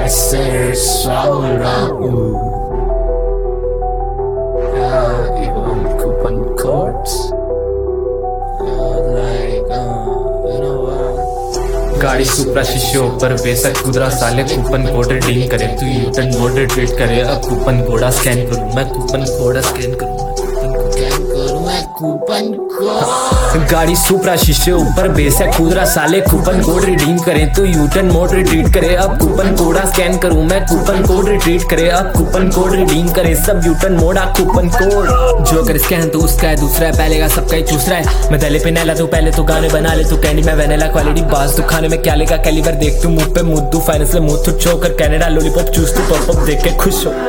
ser Saul coupon codes गाड़ी सुपरा शीशे ऊपर बेशक कुदरा साले कूपन कोड रिडीम करे तू यूटर्न मोड ट्वीट करे अब कूपन कोड़ा स्कैन करूं मैं कूपन कोड़ा स्कैन करूं कूपन कोड गाड़ी सुपरा शीशे ऊपर बेशक कुदरा साले कूपन कोड रिडीम करे तो यूटर्न मोड रिट्रीट करे अब कूपन कोड़ा स्कैन करूं मैं कूपन कोड रिट्रीट करे अब कूपन कोड रिडीम करे सब यूटर्न मोड आ कूपन कोड जो कर स्कैन तो उसका है दूसरा है पहले का सबका ही चूसरा है मैं दले पे नैला तू पहले तो गाने बना ले तू कैंडी में वेनिला क्वालिटी बास तू खाने में क्या लेगा कैलिबर देख तू मुंह पे मुद्दू फाइनेंस ले मुंह तू चोकर कनाडा लॉलीपॉप चूस तू पॉप अप देख के खुश हो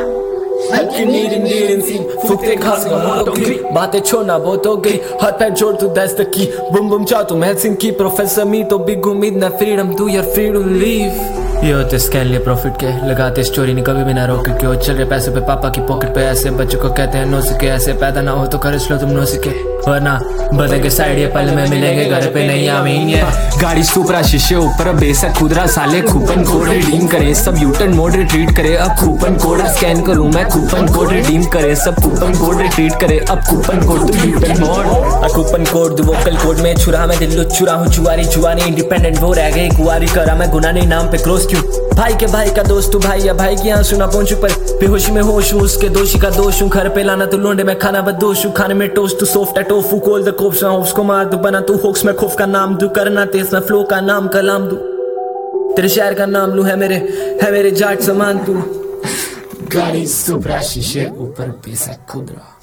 फुकते घास का मोटो की बातें छोड़ना बहुत हो गई हाथ पैर जोड़ तू that's the key Bum Bum चाह तू हेलसिंकी प्रोफेसर मी तो बिग उम्मीद ना फ्रीडम तू यार फ्री टू लीव ये होते स्कैन लिए प्रॉफिट के लगाते स्टोरी नहीं कभी भी ना रोके क्यों चल रहे पैसे पे पापा की पॉकेट पे ऐसे बच्चों को कहते हैं नो सीखे ऐसे पैदा ना हो तो कर लो तुम नो सीखे वरना बदल के साइड ये पल में मिलेंगे घर पे नहीं आमीन ये गाड़ी सुपरा शीशे ऊपर बेशक खुदरा साले कूपन कोड रिडीम करे सब यूटर्न मोड रिट्रीट करे अब कूपन कोड स्कैन करूं मैं कूपन कोड रिडीम करे सब कूपन कोड रिट्रीट करे अब कूपन कोड तो यूटर्न मोड कूपन कोड दो वोकल कोड में छुरा मैं दिल्लू चुरा हूं चुवारी जुआनी इंडिपेंडेंट वो रह गई कुआरी करा मैं गुना नहीं नाम पे क्रॉस क्यों भाई के भाई का दोस्त तू भाई या भाई की यहाँ सुना पहुंचू पर बेहोशी में होश हूँ उसके दोषी का दोष हूँ घर पे लाना तू लोंडे में खाना बदोश हूँ खाने में टोस्ट तू सॉफ्ट है टोफू कोल द कोप्स ना उसको मार दू बना तू होक्स में खौफ का नाम दू करना तेज में फ्लो का नाम कलाम दू तेरे शहर का नाम लू है मेरे जाट समान तू गाड़ी सुपरा शीशे ऊपर बेशक खुदरा